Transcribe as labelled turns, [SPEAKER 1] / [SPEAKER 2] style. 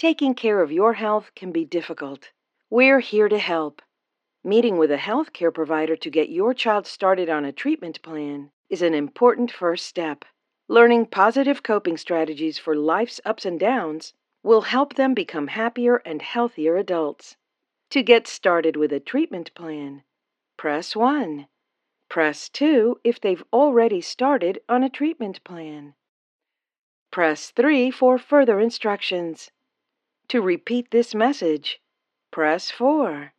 [SPEAKER 1] Taking care of your health can be difficult. We're here to help. Meeting with a healthcare provider to get your child started on a treatment plan is an important first step. Learning positive coping strategies for life's ups and downs will help them become happier and healthier adults. To get started with a treatment plan, press 1. Press 2 if they've already started on a treatment plan. Press 3 for further instructions. To repeat this message, press 4.